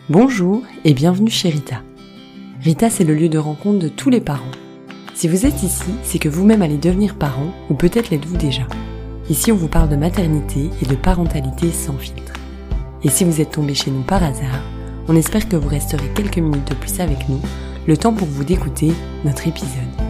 Bonjour et bienvenue chez Rita. Rita, c'est le lieu de rencontre de tous les parents. Si vous êtes ici, c'est que vous-même allez devenir parent, ou peut-être l'êtes-vous déjà. Ici, on vous parle de maternité et de parentalité sans filtre. Et si vous êtes tombé chez nous par hasard, on espère que vous resterez quelques minutes de plus avec nous, le temps pour vous d'écouter notre épisode.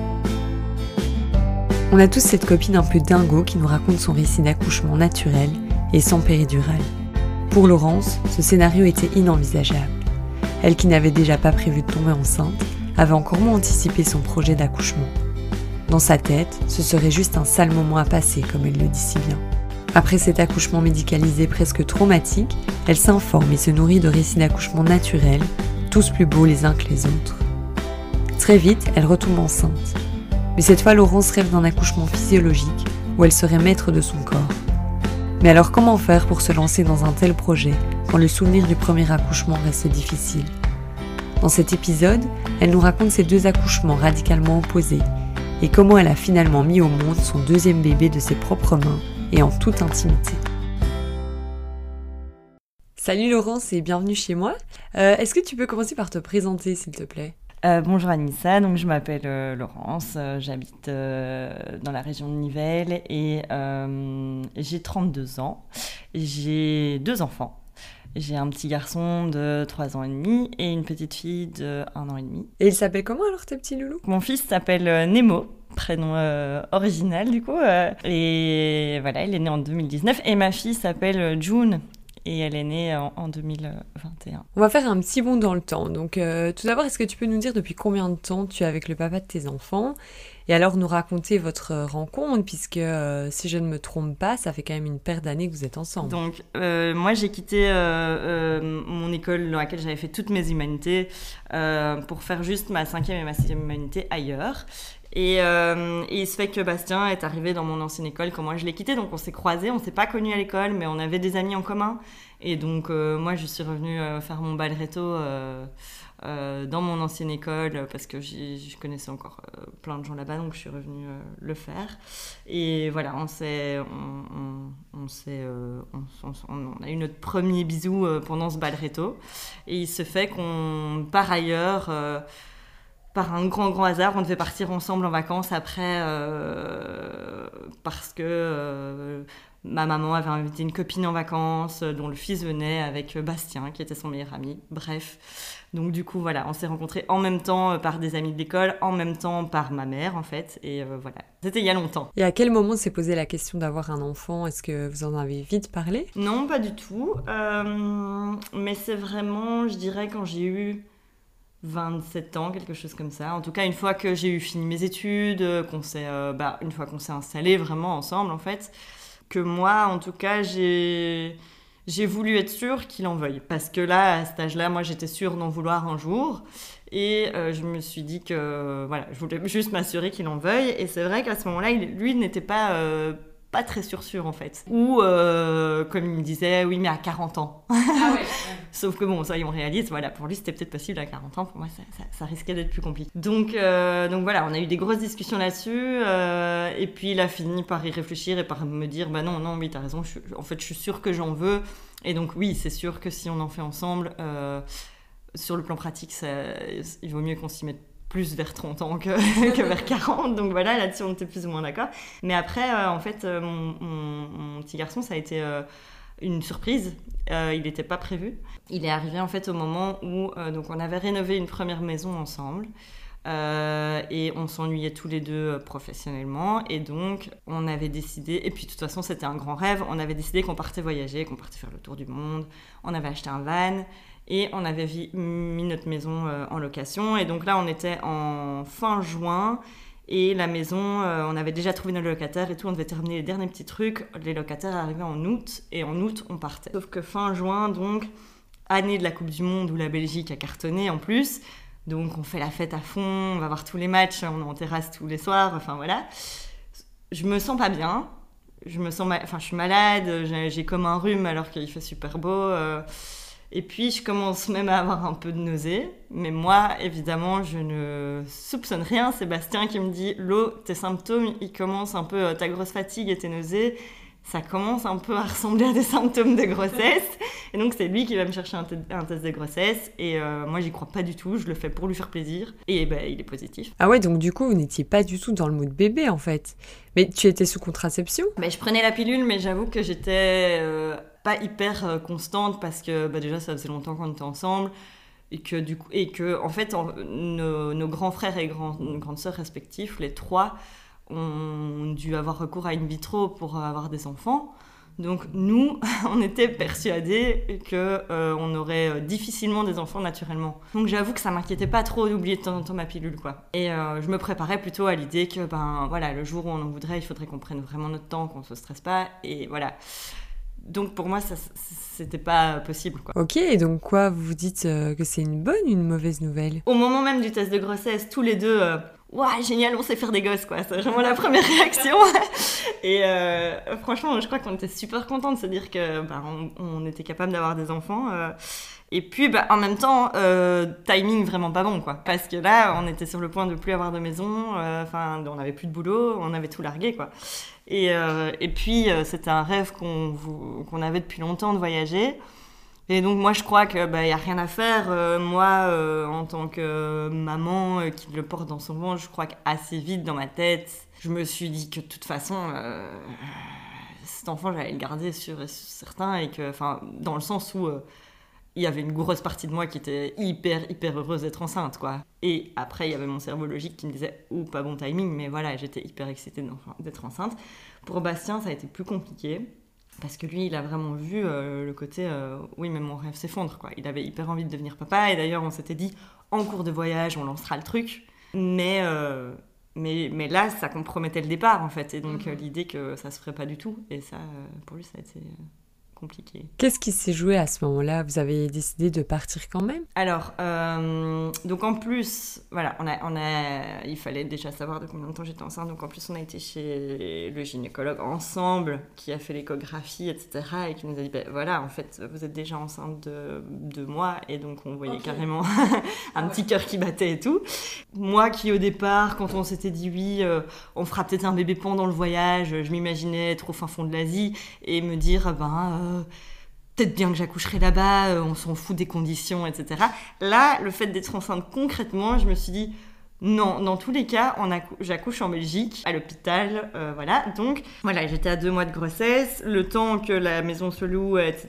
On a tous cette copine un peu dingo qui nous raconte son récit d'accouchement naturel et sans péridurale. Pour Laurence, ce scénario était inenvisageable. Elle qui n'avait déjà pas prévu de tomber enceinte, avait encore moins anticipé son projet d'accouchement. Dans sa tête, ce serait juste un sale moment à passer, comme elle le dit si bien. Après cet accouchement médicalisé presque traumatique, elle s'informe et se nourrit de récits d'accouchement naturels, tous plus beaux les uns que les autres. Très vite, elle retombe enceinte. Mais cette fois, Laurence rêve d'un accouchement physiologique, où elle serait maître de son corps. Mais alors comment faire pour se lancer dans un tel projet, quand le souvenir du premier accouchement reste difficile ? Dans cet épisode, elle nous raconte ses deux accouchements radicalement opposés, et comment elle a finalement mis au monde son deuxième bébé de ses propres mains, et en toute intimité. Salut Laurence et bienvenue chez moi. Est-ce que tu peux commencer par te présenter s'il te plaît ? Bonjour Anissa, donc je m'appelle Laurence, j'habite dans la région de Nivelles et j'ai 32 ans. J'ai 2 enfants. J'ai un petit garçon de 3 ans et demi et une petite fille de 1 an et demi. Et il s'appelle comment alors tes petits loulous ? Mon fils s'appelle Nemo, prénom original du coup, et voilà, il est né en 2019 et ma fille s'appelle June. Et elle est née en 2021. On va faire un petit bond dans le temps. Donc, tout d'abord, est-ce que tu peux nous dire depuis combien de temps tu es avec le papa de tes enfants ? Et alors nous raconter votre rencontre, puisque si je ne me trompe pas, ça fait quand même une paire d'années que vous êtes ensemble. Donc, moi, j'ai quitté mon école dans laquelle j'avais fait toutes mes humanités pour faire juste ma 5e et ma 6e humanité ailleurs. Et il se fait que Bastien est arrivé dans mon ancienne école quand moi je l'ai quitté, donc on s'est croisés, on s'est pas connus à l'école, mais on avait des amis en commun. Et donc moi je suis revenue faire mon bal réto dans mon ancienne école parce que je connaissais encore plein de gens là-bas, donc je suis revenue le faire. Et voilà, on a eu notre premier bisou pendant ce bal réto. Et il se fait qu'on, par ailleurs... par un grand hasard, on devait partir ensemble en vacances après parce que ma maman avait invité une copine en vacances dont le fils venait avec Bastien, qui était son meilleur ami. Bref, donc du coup, voilà, on s'est rencontrés en même temps par des amis de l'école, en même temps par ma mère, en fait. Et voilà, c'était il y a longtemps. Et à quel moment s'est posé la question d'avoir un enfant ? Est-ce que vous en avez vite parlé ? Non, pas du tout. Mais c'est vraiment, je dirais, quand j'ai eu 27 ans, quelque chose comme ça. En tout cas, une fois que j'ai fini mes études, une fois qu'on s'est installés vraiment ensemble, en fait, que moi, en tout cas, j'ai voulu être sûre qu'il en veuille. Parce que là, à cet âge-là, moi, j'étais sûre d'en vouloir un jour. Et je me suis dit que, voilà, je voulais juste m'assurer qu'il en veuille. Et c'est vrai qu'à ce moment-là, lui n'était pas très sûr en fait. Ou comme il me disait, oui mais à 40 ans. Ah ouais. Sauf que bon, soyons réalistes, voilà, pour lui c'était peut-être possible à 40 ans, pour moi ça risquait d'être plus compliqué. Donc voilà, on a eu des grosses discussions là-dessus, et puis il a fini par y réfléchir et par me dire, bah non, oui t'as raison, je suis sûre que j'en veux, et donc oui, c'est sûr que si on en fait ensemble, sur le plan pratique, il vaut mieux qu'on s'y mette plus vers 30 ans que vers 40, donc voilà, là-dessus on était plus ou moins d'accord. Mais après, en fait, mon petit garçon, ça a été une surprise, il n'était pas prévu. Il est arrivé en fait au moment où donc on avait rénové une première maison ensemble, et on s'ennuyait tous les deux professionnellement, et donc on avait décidé, et puis de toute façon c'était un grand rêve, on avait décidé qu'on partait voyager, qu'on partait faire le tour du monde, on avait acheté un van, et on avait mis notre maison en location. Et donc là, on était en fin juin. Et la maison, on avait déjà trouvé nos locataires et tout. On devait terminer les derniers petits trucs. Les locataires arrivaient en août. Et en août, on partait. Sauf que fin juin, donc, année de la Coupe du Monde où la Belgique a cartonné en plus. Donc, on fait la fête à fond. On va voir tous les matchs. On est en terrasse tous les soirs. Enfin, voilà. Je me sens pas bien. Je suis malade. J'ai comme un rhume alors qu'il fait super beau. Et puis, je commence même à avoir un peu de nausée. Mais moi, évidemment, je ne soupçonne rien. C'est Bastien qui me dit « Lo, tes symptômes, ils commencent un peu, ta grosse fatigue et tes nausées. ça commence un peu à ressembler à des symptômes de grossesse. Et donc, c'est lui qui va me chercher un test de grossesse. Et moi, j'y crois pas du tout. Je le fais pour lui faire plaisir. Et il est positif. Ah ouais, donc du coup, vous n'étiez pas du tout dans le mood bébé, en fait. Mais tu étais sous contraception ? Je prenais la pilule, mais j'avoue que j'étais pas hyper constante parce que déjà, ça faisait longtemps qu'on était ensemble. Et que en fait, nos grands frères et grandes sœurs respectifs, les 3, ont dû avoir recours à in vitro pour avoir des enfants. Donc nous, on était persuadés qu'on aurait difficilement des enfants naturellement. Donc j'avoue que ça m'inquiétait pas trop d'oublier de temps en temps ma pilule, quoi. Et je me préparais plutôt à l'idée que le jour où on en voudrait, il faudrait qu'on prenne vraiment notre temps, qu'on se stresse pas, et voilà. Donc pour moi, ça c'était pas possible, quoi. Ok, et donc quoi, vous vous dites que c'est une bonne ou une mauvaise nouvelle ? Au moment même du test de grossesse, tous les deux, waouh, génial, on sait faire des gosses, quoi. C'est vraiment la première réaction. Et franchement, je crois qu'on était super contents de se dire que on était capable d'avoir des enfants. Et puis, en même temps, timing vraiment pas bon, quoi. Parce que là, on était sur le point de plus avoir de maison. On n'avait plus de boulot, on avait tout largué, quoi. Et puis, c'était un rêve qu'on avait depuis longtemps de voyager. Et donc, moi, je crois qu'il n'y a rien à faire. Moi, en tant que maman qui le porte dans son ventre, je crois qu'assez vite dans ma tête, je me suis dit que de toute façon, cet enfant, j'allais le garder sûr et certain. Et que, dans le sens où il y avait une grosse partie de moi qui était hyper, hyper heureuse d'être enceinte, quoi. Et après, il y avait mon cerveau logique qui me disait « pas bon timing », mais voilà, j'étais hyper excitée d'être enceinte. Pour Bastien, ça a été plus compliqué. Parce que lui, il a vraiment vu le côté oui, mais mon rêve s'effondre, quoi. Il avait hyper envie de devenir papa. Et d'ailleurs, on s'était dit, en cours de voyage, on lancera le truc. Mais là, ça compromettait le départ, en fait. Et donc, l'idée que ça se ferait pas du tout. Et ça, pour lui, ça a été compliqué. Qu'est-ce qui s'est joué à ce moment-là ? Vous avez décidé de partir quand même ? Alors, donc en plus, voilà, il fallait déjà savoir de combien de temps j'étais enceinte. Donc en plus, on a été chez le gynécologue ensemble, qui a fait l'échographie, etc. Et qui nous a dit, voilà, en fait, vous êtes déjà enceinte de 2 mois. Et donc, on voyait carrément un petit cœur qui battait et tout. Moi qui, au départ, quand on s'était dit oui, on fera peut-être un bébé pendant le voyage, je m'imaginais être au fin fond de l'Asie et me dire, peut-être bien que j'accoucherai là-bas, on s'en fout des conditions, etc. Là, le fait d'être enceinte concrètement, je me suis dit, non, dans tous les cas, j'accouche en Belgique, à l'hôpital, voilà. Donc, voilà, j'étais à 2 mois de grossesse, le temps que la maison se loue, etc.,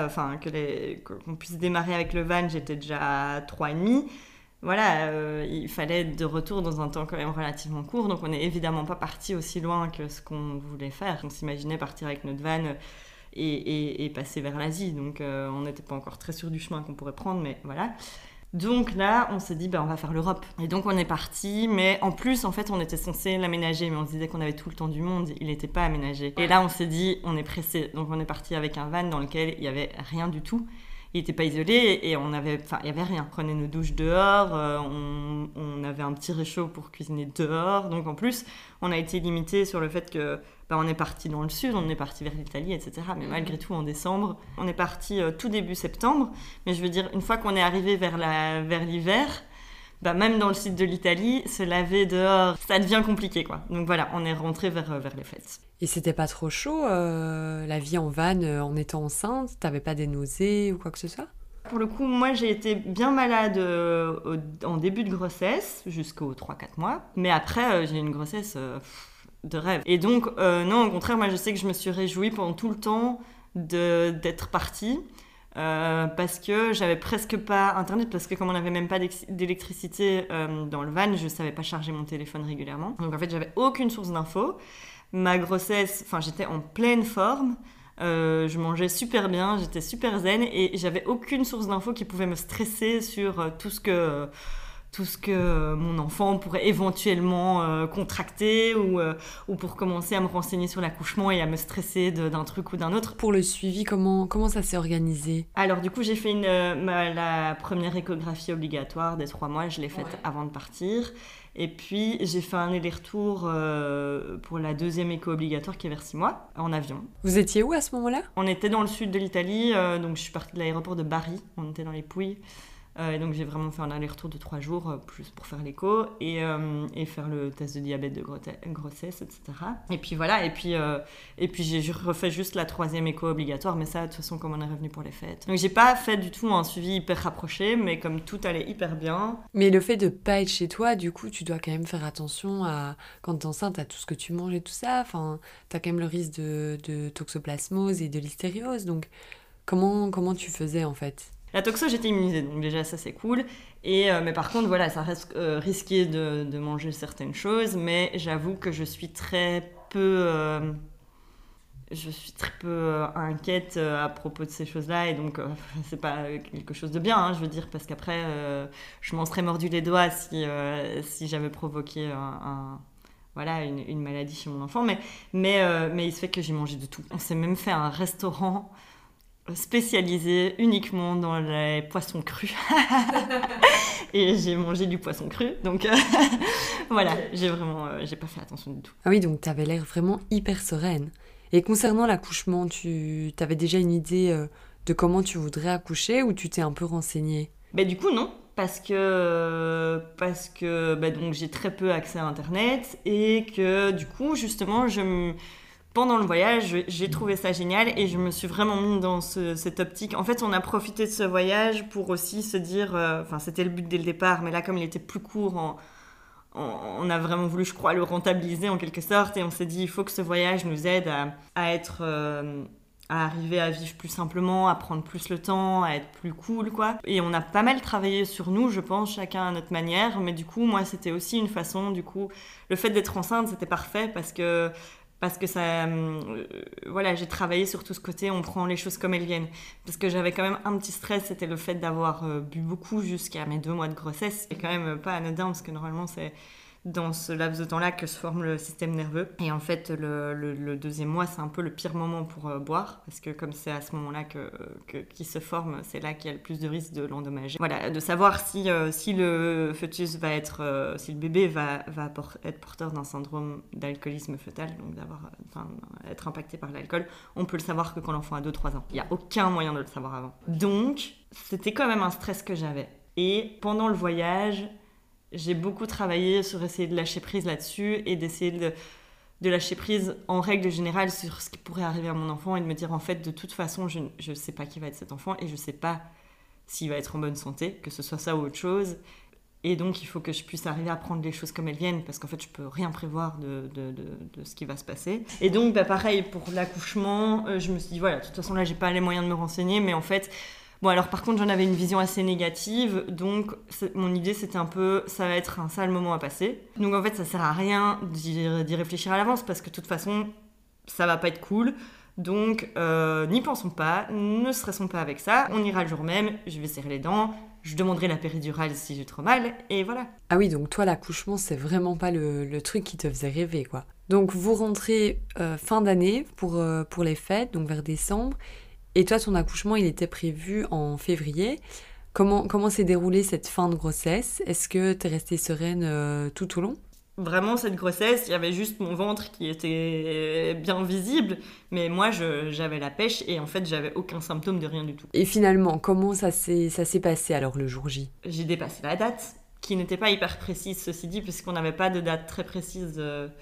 qu'on puisse démarrer avec le van, j'étais déjà à 3 et demi. Voilà, il fallait être de retour dans un temps quand même relativement court, donc on n'est évidemment pas parti aussi loin que ce qu'on voulait faire. On s'imaginait partir avec notre van et passer vers l'Asie, donc on n'était pas encore très sûr du chemin qu'on pourrait prendre, mais voilà. Donc là, on s'est dit, on va faire l'Europe. Et donc on est parti, mais en plus, en fait, on était censé l'aménager, mais on se disait qu'on avait tout le temps du monde, il n'était pas aménagé. Et là, on s'est dit, on est pressé, donc on est parti avec un van dans lequel il n'y avait rien du tout. Il n'était pas isolé et il n'y avait rien. On prenait nos douches dehors, on avait un petit réchaud pour cuisiner dehors. Donc en plus, on a été limité sur le fait que on est parti dans le sud, on est parti vers l'Italie, etc. Mais malgré tout, en décembre, on est parti tout début septembre. Mais je veux dire, une fois qu'on est arrivé vers l'hiver, même dans le sud de l'Italie, se laver dehors, ça devient compliqué, quoi. Donc voilà, on est rentré vers les fêtes. Et c'était pas trop chaud, la vie en van en étant enceinte ? T'avais pas des nausées ou quoi que ce soit ? Pour le coup, moi, j'ai été bien malade en début de grossesse, jusqu'aux 3-4 mois. Mais après, j'ai eu une grossesse de rêve. Et donc, non, au contraire, moi, je sais que je me suis réjouie pendant tout le temps d'être partie. Parce que j'avais presque pas internet, parce que comme on n'avait même pas d'électricité dans le van, je savais pas charger mon téléphone régulièrement. Donc en fait, j'avais aucune source d'infos. Ma grossesse, j'étais en pleine forme, je mangeais super bien, j'étais super zen et j'avais aucune source d'infos qui pouvait me stresser sur tout ce que mon enfant pourrait éventuellement contracter ou pour commencer à me renseigner sur l'accouchement et à me stresser d'un truc ou d'un autre. Pour le suivi, comment ça s'est organisé ? Alors du coup, j'ai fait la première échographie obligatoire des 3 mois, je l'ai faite avant de partir. Et puis, j'ai fait un aller-retour pour la deuxième écho obligatoire qui est vers 6 mois, en avion. Vous étiez où à ce moment-là ? On était dans le sud de l'Italie, donc je suis partie de l'aéroport de Bari, on était dans les Pouilles. Et donc j'ai vraiment fait un aller-retour de 3 jours plus pour faire l'écho et faire le test de diabète de grossesse, etc. Et puis voilà, et puis j'ai refait juste la 3e écho obligatoire, mais ça de toute façon comme on est revenu pour les fêtes. Donc j'ai pas fait du tout un suivi hyper rapproché, mais comme tout allait hyper bien. Mais le fait de pas être chez toi, du coup, tu dois quand même faire attention à quand t'es enceinte, à tout ce que tu manges et tout ça. Enfin, t'as quand même le risque de toxoplasmose et de listériose. Donc, comment tu faisais en fait? La toxo, j'étais immunisée, donc déjà ça c'est cool. Mais par contre, voilà, ça reste risqué de manger certaines choses, mais j'avoue que je suis très peu inquiète à propos de ces choses-là, et donc c'est pas quelque chose de bien, hein, je veux dire, parce qu'après je m'en serais mordu les doigts si j'avais provoqué voilà, une maladie chez mon enfant, mais il se fait que j'ai mangé de tout. On s'est même fait un restaurant spécialisé uniquement dans les poissons crus. Et j'ai mangé du poisson cru, donc voilà, j'ai pas fait attention du tout. Ah oui, donc t'avais l'air vraiment hyper sereine. Et concernant l'accouchement, tu avais déjà une idée de comment tu voudrais accoucher ou tu t'es un peu renseignée? Bah, du coup, non. Parce que donc, j'ai très peu accès à Internet et que du coup, justement, pendant le voyage, j'ai trouvé ça génial et je me suis vraiment mis dans cette optique. En fait, on a profité de ce voyage pour aussi se dire... Enfin, c'était le but dès le départ, mais là, comme il était plus court, on a vraiment voulu, je crois, le rentabiliser en quelque sorte, et on s'est dit il faut que ce voyage nous aide à être à arriver à vivre plus simplement, à prendre plus le temps, à être plus cool, quoi. Et on a pas mal travaillé sur nous, je pense, chacun à notre manière, mais du coup, moi, c'était aussi une façon, du coup, le fait d'être enceinte, c'était parfait parce que ça, voilà, j'ai travaillé sur tout ce côté, on prend les choses comme elles viennent. Parce que j'avais quand même un petit stress, c'était le fait d'avoir bu beaucoup jusqu'à mes 2 mois de grossesse. C'est quand même pas anodin, parce que normalement, c'est dans ce laps de temps-là que se forme le système nerveux. Et en fait, le 2e mois, c'est un peu le pire moment pour boire, parce que comme c'est à ce moment-là qu'il se forme, c'est là qu'il y a le plus de risque de l'endommager. Voilà, de savoir si le fœtus va être, si le bébé va être porteur d'un syndrome d'alcoolisme fœtal, donc être impacté par l'alcool, on peut le savoir que quand l'enfant a 2-3 ans. Il n'y a aucun moyen de le savoir avant. Donc, c'était quand même un stress que j'avais. Et pendant le voyage, j'ai beaucoup travaillé sur essayer de lâcher prise là-dessus et d'essayer de lâcher prise en règle générale sur ce qui pourrait arriver à mon enfant et de me dire en fait de toute façon je ne sais pas qui va être cet enfant et je ne sais pas s'il va être en bonne santé, que ce soit ça ou autre chose, et donc il faut que je puisse arriver à prendre les choses comme elles viennent parce qu'en fait je peux rien prévoir de ce qui va se passer. Et donc pareil pour l'accouchement, je me suis dit voilà, de toute façon là j'ai pas les moyens de me renseigner, mais en fait bon, alors par contre, j'en avais une vision assez négative, donc mon idée c'était un peu, ça va être un sale moment à passer. Donc en fait, ça sert à rien d'y réfléchir à l'avance, parce que de toute façon, ça va pas être cool. Donc n'y pensons pas, ne stressons pas avec ça, on ira le jour même, je vais serrer les dents, je demanderai la péridurale si j'ai trop mal, et voilà. Ah oui, donc toi, l'accouchement, c'est vraiment pas le truc qui te faisait rêver, quoi. Donc vous rentrez fin d'année pour les fêtes, donc vers décembre. Et toi, ton accouchement, il était prévu en février. Comment s'est déroulée cette fin de grossesse? Est-ce que t'es restée sereine tout au long? Vraiment, cette grossesse, il y avait juste mon ventre qui était bien visible, mais moi, j'avais la pêche et en fait, j'avais aucun symptôme de rien du tout. Et finalement, comment ça s'est passé alors le jour J? J'ai dépassé la date, qui n'était pas hyper précise, ceci dit, puisqu'on n'avait pas de date très précise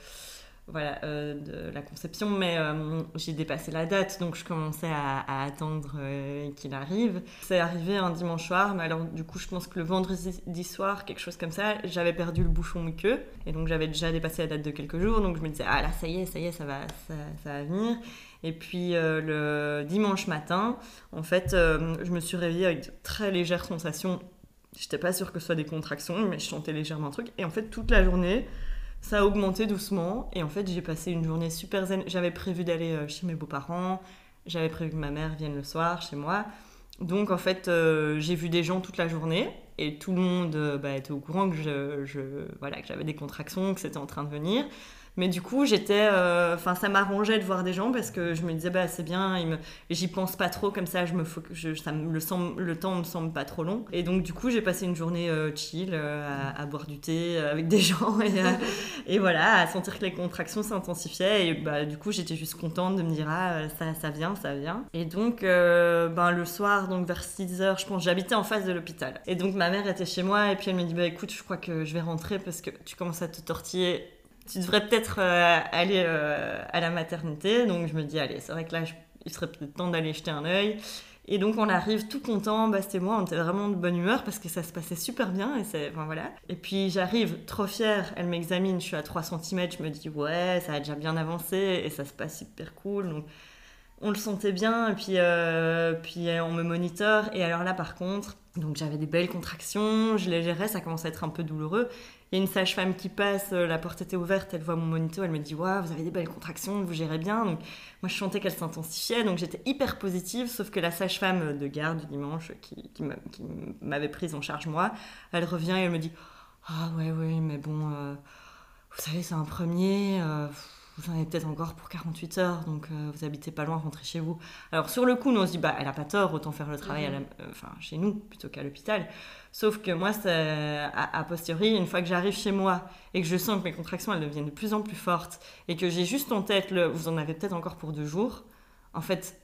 de la conception, mais j'ai dépassé la date, donc je commençais à attendre qu'il arrive. C'est arrivé un dimanche soir, mais alors du coup je pense que le vendredi soir, quelque chose comme ça, j'avais perdu le bouchon muqueux, et donc j'avais déjà dépassé la date de quelques jours, donc je me disais ah là ça y est, ça va venir. Et puis le dimanche matin, en fait, je me suis réveillée avec de très légères sensations. J'étais pas sûre que ce soit des contractions, mais je sentais légèrement un truc, et en fait toute la journée ça a augmenté doucement, et en fait j'ai passé une journée super zen. J'avais prévu d'aller chez mes beaux-parents, j'avais prévu que ma mère vienne le soir chez moi, donc en fait j'ai vu des gens toute la journée et tout le monde était au courant que que j'avais des contractions, que c'était en train de venir. Mais du coup, ça m'arrangeait de voir des gens parce que je me disais, c'est bien, j'y pense pas trop, comme ça, le temps me semble pas trop long. Et donc, du coup, j'ai passé une journée chill, à boire du thé avec des gens et voilà, à sentir que les contractions s'intensifiaient. Et du coup, j'étais juste contente de me dire, ça vient. Et donc, le soir, donc vers 6h, je pense, j'habitais en face de l'hôpital. Et donc, ma mère était chez moi et puis elle me dit, écoute, je crois que je vais rentrer parce que tu commences à te tortiller. Tu devrais peut-être aller à la maternité. Donc, je me dis, allez, c'est vrai que là, il serait peut-être temps d'aller jeter un œil. Et donc, on arrive tout content, Bast et moi, on était vraiment de bonne humeur parce que ça se passait super bien. Voilà. Et puis, j'arrive trop fière, elle m'examine, je suis à 3 cm, je me dis, ouais, ça a déjà bien avancé et ça se passe super cool. Donc, on le sentait bien, et puis on me monitore. Et alors là, par contre, donc j'avais des belles contractions, je les gérais, ça commence à être un peu douloureux. Il y a une sage-femme qui passe, la porte était ouverte, elle voit mon monito, elle me dit « Waouh, vous avez des belles contractions, vous gérez bien ». Donc moi, je sentais qu'elles s'intensifiaient, donc j'étais hyper positive, sauf que la sage-femme de garde du dimanche qui m'avait prise en charge moi, elle revient et elle me dit « Ah ouais, mais bon, vous savez, c'est un premier... vous en avez peut-être encore pour 48 heures, donc vous habitez pas loin, rentrez chez vous. » Alors sur le coup, nous on se dit, elle a pas tort, autant faire le travail chez nous plutôt qu'à l'hôpital. Sauf que moi, a posteriori, une fois que j'arrive chez moi et que je sens que mes contractions, elles deviennent de plus en plus fortes et que j'ai juste en tête vous en avez peut-être encore pour 2 jours, en fait,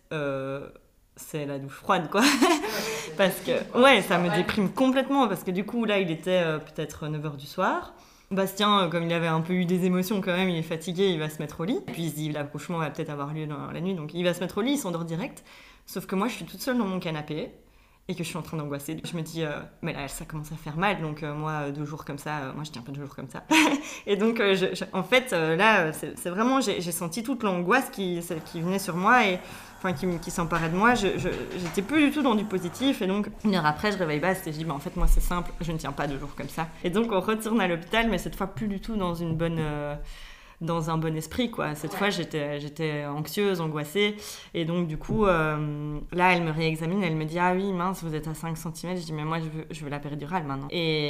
c'est la douche froide, quoi. Parce que, ça me déprime complètement, parce que du coup, là, il était peut-être 9h du soir. Bastien, comme il avait un peu eu des émotions quand même, il est fatigué, il va se mettre au lit. Puis il se dit, l'accouchement va peut-être avoir lieu dans la nuit, donc il va se mettre au lit, il s'endort direct. Sauf que moi, je suis toute seule dans mon canapé et que je suis en train d'angoisser. Je me dis, mais là, ça commence à faire mal, donc moi, 2 jours comme ça, moi, je tiens pas 2 jours comme ça. Et donc, en fait, là, c'est vraiment, j'ai senti toute l'angoisse qui venait sur moi et qui s'emparait de moi. J'étais plus du tout dans du positif, et donc 1 heure après je réveille Bast et je dis en fait moi c'est simple, je ne tiens pas 2 jours comme ça. Et donc on retourne à l'hôpital, mais cette fois plus du tout dans un bon esprit, quoi. Cette fois j'étais anxieuse, angoissée, et donc du coup là elle me réexamine, elle me dit ah oui mince vous êtes à 5 cm. Je dis mais moi je veux la péridurale maintenant,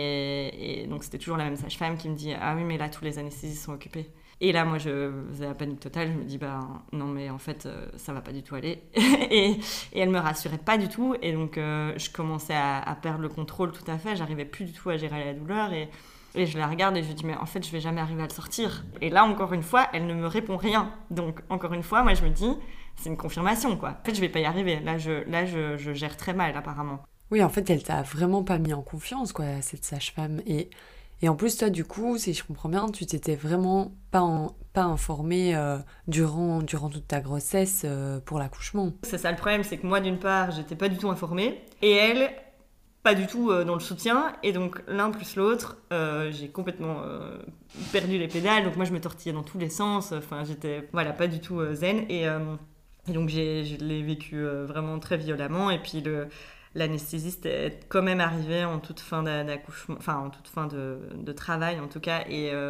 et donc c'était toujours la même sage-femme qui me dit ah oui mais là tous les anesthésistes sont occupés. Et là, moi, je faisais la panique totale. Je me dis, non, mais en fait, ça va pas du tout aller. et elle me rassurait pas du tout. Et donc, je commençais à perdre le contrôle tout à fait. J'arrivais plus du tout à gérer la douleur. Et je la regarde et je lui dis, mais en fait, je vais jamais arriver à le sortir. Et là, encore une fois, elle ne me répond rien. Donc, encore une fois, moi, je me dis, c'est une confirmation, quoi. En fait, je vais pas y arriver. Là, je gère très mal, apparemment. Oui, en fait, elle t'a vraiment pas mis en confiance, quoi, cette sage-femme. Et en plus, toi, du coup, si je comprends bien, tu t'étais vraiment pas informée durant toute ta grossesse pour l'accouchement. C'est ça le problème, c'est que moi, d'une part, j'étais pas du tout informée, et elle, pas du tout dans le soutien, et donc l'un plus l'autre, j'ai complètement perdu les pédales, donc moi je me tortillais dans tous les sens, j'étais pas du tout zen, et donc je l'ai vécu vraiment très violemment, et puis l'anesthésiste est quand même arrivé en toute fin d'accouchement, en toute fin de travail en tout cas,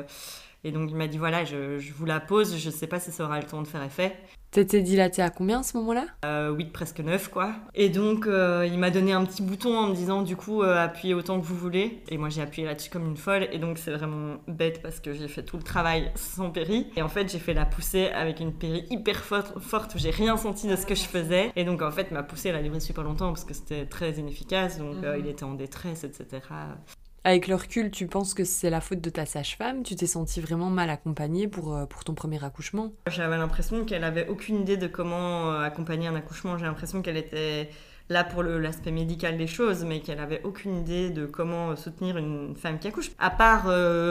et donc il m'a dit voilà, je vous la pose, je sais pas si ça aura le temps de faire effet. T'étais dilatée à combien à ce moment-là ? 8, presque 9 quoi. Et donc il m'a donné un petit bouton en me disant du coup appuyez autant que vous voulez, et moi j'ai appuyé là-dessus comme une folle, et donc c'est vraiment bête parce que j'ai fait tout le travail sans péri, et en fait j'ai fait la poussée avec une péri hyper forte où j'ai rien senti de ce que je faisais, et donc en fait ma poussée elle a duré super longtemps parce que c'était très inefficace, donc il était en détresse, etc. Avec le recul, tu penses que c'est la faute de ta sage-femme ? Tu t'es sentie vraiment mal accompagnée pour ton premier accouchement ? J'avais l'impression qu'elle avait aucune idée de comment accompagner un accouchement. J'ai l'impression qu'elle était là pour l'aspect médical des choses, mais qu'elle avait aucune idée de comment soutenir une femme qui accouche. À part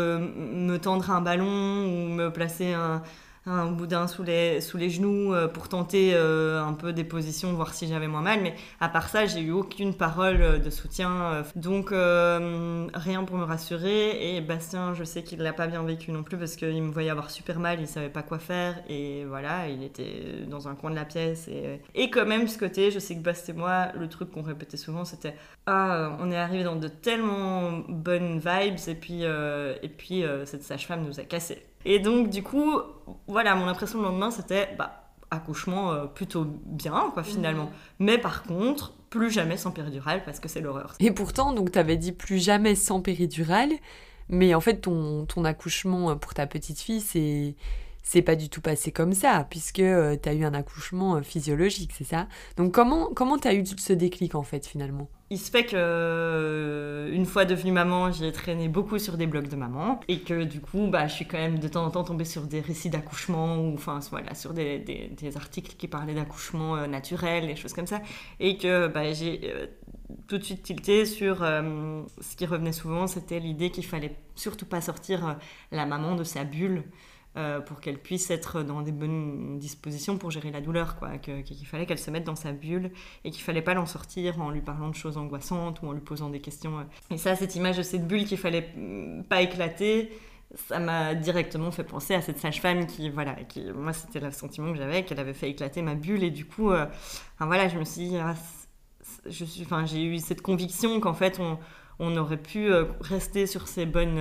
me tendre un ballon ou me placer un boudin sous les genoux pour tenter un peu des positions, voir si j'avais moins mal, mais à part ça j'ai eu aucune parole de soutien, donc rien pour me rassurer. Et Bastien, je sais qu'il l'a pas bien vécu non plus parce qu'il me voyait avoir super mal, il savait pas quoi faire, et voilà, il était dans un coin de la pièce, et quand même ce côté, je sais que Bastien et moi, le truc qu'on répétait souvent c'était on est arrivé dans de tellement bonnes vibes, et puis cette sage-femme nous a cassés. Et donc, du coup, voilà, mon impression le lendemain, c'était accouchement plutôt bien, quoi, finalement. Mais par contre, plus jamais sans péridurale, parce que c'est l'horreur. Et pourtant, donc, t'avais dit plus jamais sans péridurale, Mais en fait, ton accouchement pour ta petite fille, c'est pas du tout passé comme ça, puisque t'as eu un accouchement physiologique, c'est ça? Donc comment t'as eu ce déclic, en fait, finalement? Il se fait que, une fois devenue maman, j'ai traîné beaucoup sur des blogs de maman et que du coup, je suis quand même de temps en temps tombée sur des récits d'accouchement ou enfin voilà, sur des articles qui parlaient d'accouchement naturel, des choses comme ça, et que j'ai tout de suite tilté sur ce qui revenait souvent, c'était l'idée qu'il fallait surtout pas sortir la maman de sa bulle. Pour qu'elle puisse être dans des bonnes dispositions pour gérer la douleur, quoi. Qu'il fallait qu'elle se mette dans sa bulle et qu'il fallait pas l'en sortir en lui parlant de choses angoissantes ou en lui posant des questions. Et ça, cette image de cette bulle qu'il fallait pas éclater, ça m'a directement fait penser à cette sage-femme qui moi, c'était le sentiment que j'avais, qu'elle avait fait éclater ma bulle. Et du coup, je me suis dit, j'ai eu cette conviction qu'en fait, on aurait pu rester sur ces bonnes...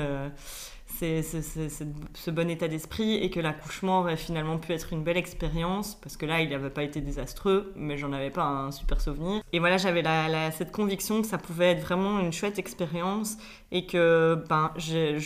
ce bon état d'esprit et que l'accouchement aurait finalement pu être une belle expérience parce que là il n'avait pas été désastreux mais j'en avais pas un super souvenir et voilà, j'avais cette conviction que ça pouvait être vraiment une chouette expérience et que j'ai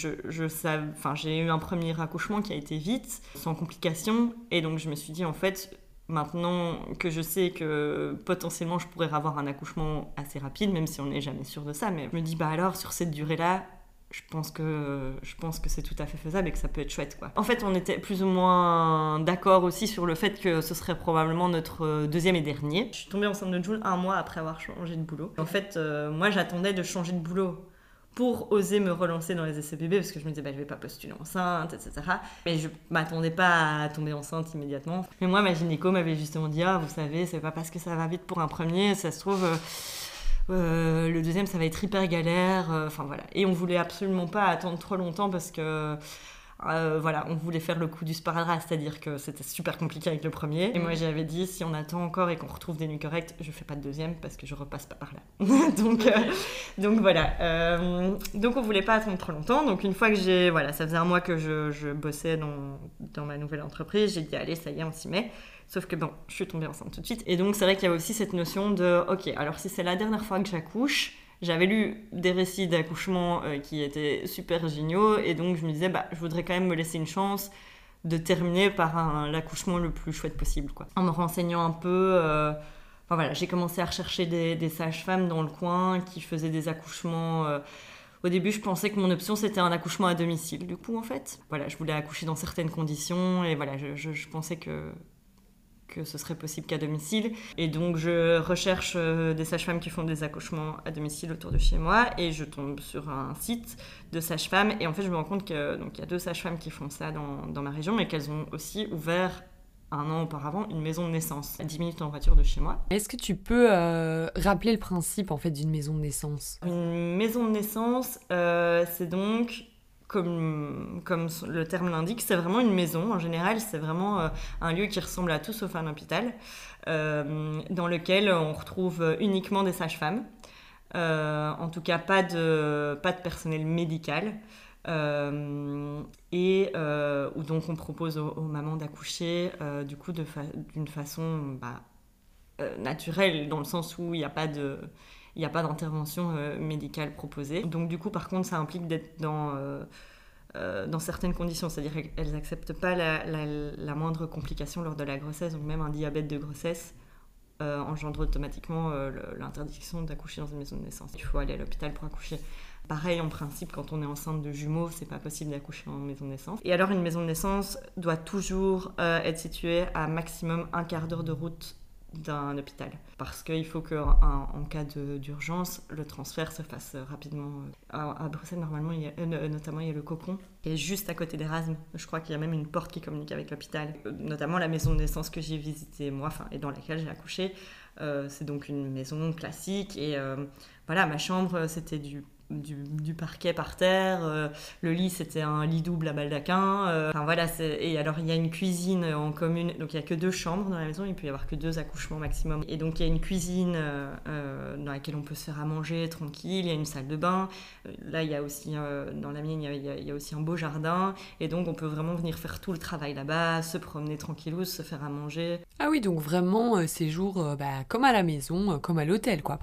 eu un premier accouchement qui a été vite sans complications et donc je me suis dit en fait maintenant que je sais que potentiellement je pourrais avoir un accouchement assez rapide même si on n'est jamais sûr de ça, mais je me dis alors sur cette durée là je pense que c'est tout à fait faisable et que ça peut être chouette, quoi. En fait, on était plus ou moins d'accord aussi sur le fait que ce serait probablement notre deuxième et dernier. Je suis tombée enceinte de Jules 1 mois après avoir changé de boulot. En fait, moi, j'attendais de changer de boulot pour oser me relancer dans les essais bébés parce que je me disais, je vais pas postuler enceinte, etc. Mais je m'attendais pas à tomber enceinte immédiatement. Mais moi, ma gynéco m'avait justement dit, vous savez, c'est pas parce que ça va vite pour un premier, ça se trouve... le deuxième ça va être hyper galère, voilà. Et on voulait absolument pas attendre trop longtemps parce que on voulait faire le coup du sparadrap, c'est-à-dire que c'était super compliqué avec le premier. Et moi j'avais dit si on attend encore et qu'on retrouve des nuits correctes, je fais pas de deuxième parce que je repasse pas par là. donc voilà. Donc on voulait pas attendre trop longtemps. Donc une fois que ça faisait un mois que je bossais dans ma nouvelle entreprise, j'ai dit allez ça y est on s'y met. Sauf que je suis tombée enceinte tout de suite. Et donc, c'est vrai qu'il y a aussi cette notion de, ok, alors si c'est la dernière fois que j'accouche, j'avais lu des récits d'accouchement qui étaient super géniaux. Et donc, je me disais, je voudrais quand même me laisser une chance de terminer par l'accouchement le plus chouette possible, quoi. En me renseignant un peu, j'ai commencé à rechercher des sages-femmes dans le coin qui faisaient des accouchements... Au début, je pensais que mon option, c'était un accouchement à domicile. Du coup, en fait, je voulais accoucher dans certaines conditions. Et je pensais que ce serait possible qu'à domicile. Et donc, je recherche des sages-femmes qui font des accouchements à domicile autour de chez moi et je tombe sur un site de sages-femmes. Et en fait, je me rends compte qu'il y a 2 sages-femmes qui font ça dans ma région, mais qu'elles ont aussi ouvert 1 an auparavant une maison de naissance à 10 minutes en voiture de chez moi. Est-ce que tu peux rappeler le principe en fait d'une maison de naissance ? Une maison de naissance, c'est donc... Comme le terme l'indique, c'est vraiment une maison. En général, c'est vraiment un lieu qui ressemble à tout sauf un hôpital, dans lequel on retrouve uniquement des sages-femmes. En tout cas, pas de personnel médical. Où donc on propose aux mamans d'accoucher du coup d'une façon naturelle, dans le sens où il n'y a pas d'intervention médicale proposée. Donc du coup, par contre, ça implique d'être dans certaines conditions, c'est-à-dire qu'elles n'acceptent pas la moindre complication lors de la grossesse, donc même un diabète de grossesse engendre automatiquement l'interdiction d'accoucher dans une maison de naissance. Il faut aller à l'hôpital pour accoucher. Pareil, en principe, quand on est enceinte de jumeaux, c'est pas possible d'accoucher en maison de naissance. Et alors, une maison de naissance doit toujours être située à maximum 1/4 d'heure de route d'un hôpital. Parce qu'il faut qu'en cas d'urgence, le transfert se fasse rapidement. À Bruxelles, normalement, notamment, il y a le Cocon, qui est juste à côté d'Erasme. Je crois qu'il y a même une porte qui communique avec l'hôpital. Notamment la maison de naissance que j'ai visitée, moi, et dans laquelle j'ai accouché. C'est donc une maison classique. Et ma chambre, c'était du parquet par terre, le lit c'était un lit double à baldaquin, et alors il y a une cuisine en commune, donc il n'y a que 2 chambres dans la maison, il peut y avoir que 2 accouchements maximum, et donc il y a une cuisine dans laquelle on peut se faire à manger tranquille, il y a une salle de bain, là il y a aussi dans la mienne il y a aussi un beau jardin, et donc on peut vraiment venir faire tout le travail là-bas, se promener tranquillou, se faire à manger. Ah oui, donc vraiment séjour comme à la maison, comme à l'hôtel quoi presque.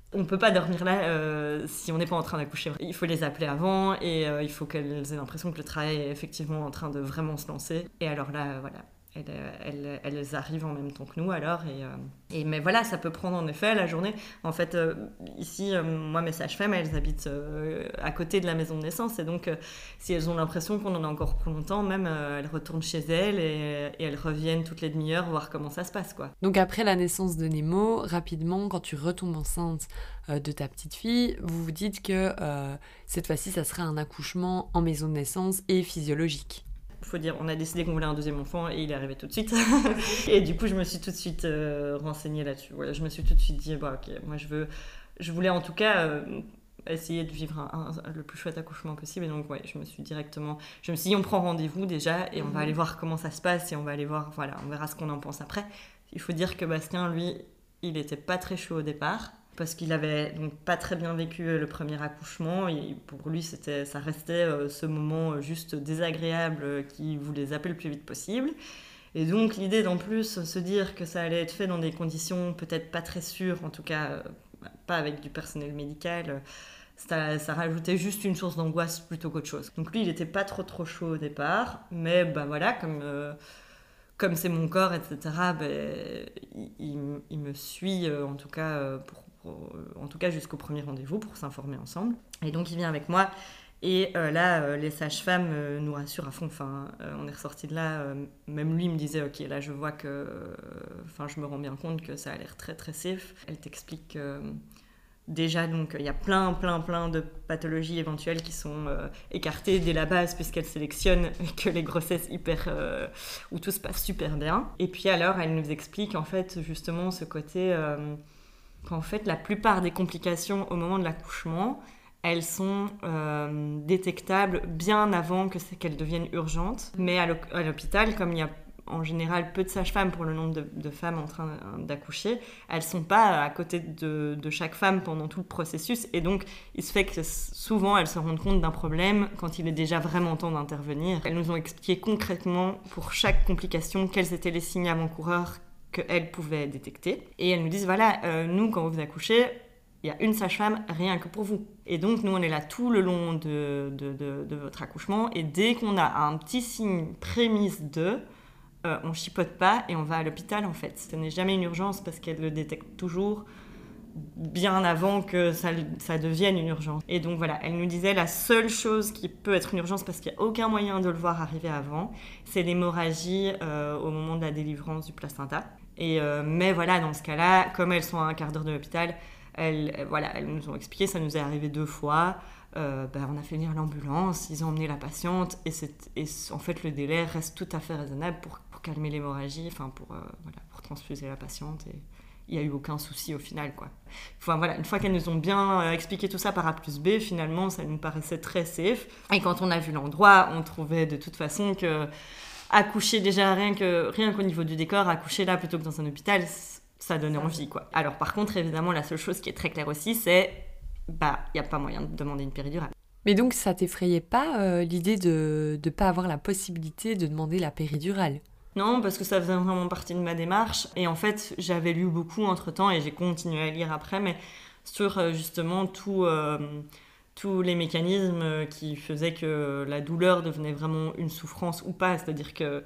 On peut pas dormir là si on n'est pas en train d'accoucher. Il faut les appeler avant et il faut qu'elles aient l'impression que le travail est effectivement en train de vraiment se lancer. Et alors là, voilà, elles arrivent en même temps que nous alors. Mais voilà, ça peut prendre en effet la journée. En fait, ici, moi, mes sages-femmes, elles habitent à côté de la maison de naissance. Et donc, si elles ont l'impression qu'on en a encore pour longtemps, même elles retournent chez elles et elles reviennent toutes les demi-heures voir comment ça se passe, quoi. Donc après la naissance de Nemo, rapidement, quand tu retombes enceinte de ta petite fille, vous vous dites que cette fois-ci, ça sera un accouchement en maison de naissance et physiologique. Faut dire, on a décidé qu'on voulait un deuxième enfant et il est arrivé tout de suite. Et du coup, je me suis tout de suite renseignée là-dessus. Voilà, je me suis tout de suite dit, bah, ok, moi je voulais en tout cas essayer de vivre le plus chouette accouchement possible. Et donc, ouais, je me suis dit, on prend rendez-vous déjà et on va aller voir comment ça se passe et on va aller voir, voilà, on verra ce qu'on en pense après. Il faut dire que Bastien, lui, il était pas très chaud au départ. Parce qu'il avait donc pas très bien vécu le premier accouchement. Et pour lui, ça restait ce moment juste désagréable qu'il voulait zapper le plus vite possible. Et donc l'idée d'en plus se dire que ça allait être fait dans des conditions peut-être pas très sûres, en tout cas pas avec du personnel médical, ça rajoutait juste une source d'angoisse plutôt qu'autre chose. Donc lui, il était pas trop chaud au départ, mais bah voilà, comme c'est mon corps, etc., il me suit en tout cas en tout cas jusqu'au premier rendez-vous pour s'informer ensemble. Et donc il vient avec moi et là les sages-femmes nous rassurent à fond. Enfin, on est ressorti de là, même lui me disait ok, là je vois que, je me rends bien compte que ça a l'air très très safe. Elle t'explique déjà, donc il y a plein de pathologies éventuelles qui sont écartées dès la base puisqu'elle sélectionne que les grossesses où tout se passe super bien. Et puis alors elle nous explique en fait justement ce côté qu'en fait la plupart des complications au moment de l'accouchement, elles sont détectables bien avant qu'elles deviennent urgentes. Mais à l'hôpital, comme il y a en général peu de sages-femmes pour le nombre de femmes en train d'accoucher, elles sont pas à côté de chaque femme pendant tout le processus. Et donc, il se fait que souvent, elles se rendent compte d'un problème quand il est déjà vraiment temps d'intervenir. Elles nous ont expliqué concrètement pour chaque complication quels étaient les signes avant-coureurs qu'elles pouvaient détecter. Et elles nous disent, voilà, nous, quand vous accouchez, il y a une sage-femme rien que pour vous. Et donc, nous, on est là tout le long de votre accouchement. Et dès qu'on a un petit signe prémisse on chipote pas et on va à l'hôpital, en fait. Ce n'est jamais une urgence parce qu'elle le détecte toujours bien avant que ça devienne une urgence. Et donc voilà, elle nous disait la seule chose qui peut être une urgence parce qu'il n'y a aucun moyen de le voir arriver avant, c'est l'hémorragie au moment de la délivrance du placenta. Mais voilà, dans ce cas-là, comme elles sont à un quart d'heure de l'hôpital, elles nous ont expliqué, ça nous est arrivé 2 fois. On a fait venir l'ambulance, ils ont emmené la patiente et en fait le délai reste tout à fait raisonnable pour calmer l'hémorragie, pour transfuser la patiente. Et il n'y a eu aucun souci au final, quoi. Enfin, voilà, une fois qu'elles nous ont bien expliqué tout ça par A plus B, finalement, ça nous paraissait très safe. Et quand on a vu l'endroit, on trouvait de toute façon que accoucher déjà, rien qu'au niveau du décor, accoucher là plutôt que dans un hôpital, ça donnait envie, quoi. Alors par contre, évidemment, la seule chose qui est très claire aussi, c'est il n'y a pas moyen de demander une péridurale. Mais donc, ça t'effrayait pas l'idée de ne pas avoir la possibilité de demander la péridurale ? Non, parce que ça faisait vraiment partie de ma démarche. Et en fait, j'avais lu beaucoup entre-temps et j'ai continué à lire après, mais sur justement tous les mécanismes qui faisaient que la douleur devenait vraiment une souffrance ou pas. C'est-à-dire que,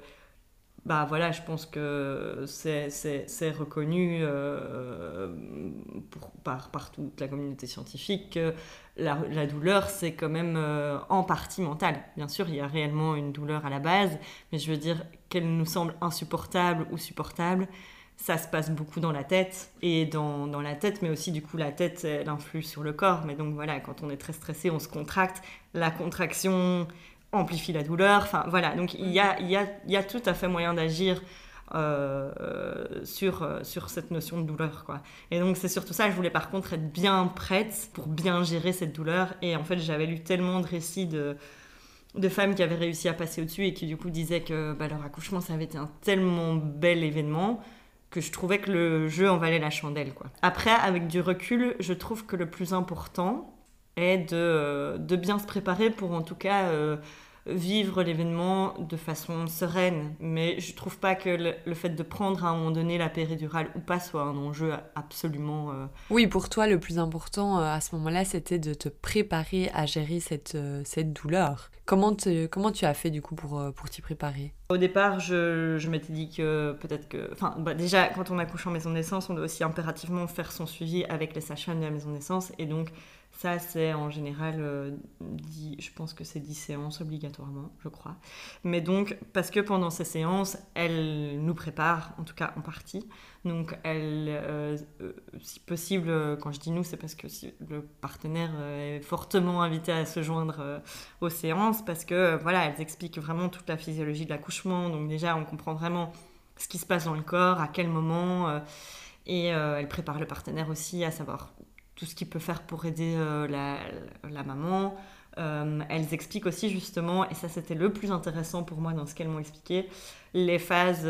je pense que c'est reconnu par toute la communauté scientifique que la douleur, c'est quand même en partie mentale. Bien sûr, il y a réellement une douleur à la base, mais je veux dire qu'elle nous semble insupportable ou supportable, ça se passe beaucoup dans la tête, et dans la tête, mais aussi du coup la tête, elle influe sur le corps. Mais donc voilà, quand on est très stressé, on se contracte, la contraction amplifie la douleur, enfin voilà, donc il y a tout à fait moyen d'agir sur cette notion de douleur, quoi. Et donc c'est surtout ça, je voulais par contre être bien prête pour bien gérer cette douleur. Et en fait j'avais lu tellement de récits de femmes qui avaient réussi à passer au-dessus et qui du coup disaient que leur accouchement ça avait été un tellement bel événement que je trouvais que le jeu en valait la chandelle, quoi. Après, avec du recul, je trouve que le plus important est de bien se préparer pour en tout cas vivre l'événement de façon sereine. Mais je trouve pas que le fait de prendre à un moment donné la péridurale ou pas soit un enjeu absolument... Oui, pour toi, le plus important à ce moment-là, c'était de te préparer à gérer cette douleur. Comment tu as fait du coup pour t'y préparer ? Au départ, je m'étais dit que peut-être que... Enfin, déjà, quand on accouche en maison de naissance, on doit aussi impérativement faire son suivi avec les sages-femmes de la maison de naissance. Et donc, ça, c'est en général, je pense que c'est 10 séances obligatoirement, je crois. Mais donc, parce que pendant ces séances, elle nous prépare, en tout cas en partie. Donc, si possible, quand je dis nous, c'est parce que si le partenaire est fortement invité à se joindre aux séances, parce que, voilà, elles expliquent vraiment toute la physiologie de l'accouchement. Donc déjà, on comprend vraiment ce qui se passe dans le corps, à quel moment, et elles préparent le partenaire aussi à savoir tout ce qu'il peut faire pour aider la maman. Elles expliquent aussi justement, et ça c'était le plus intéressant pour moi dans ce qu'elles m'ont expliqué, les phases,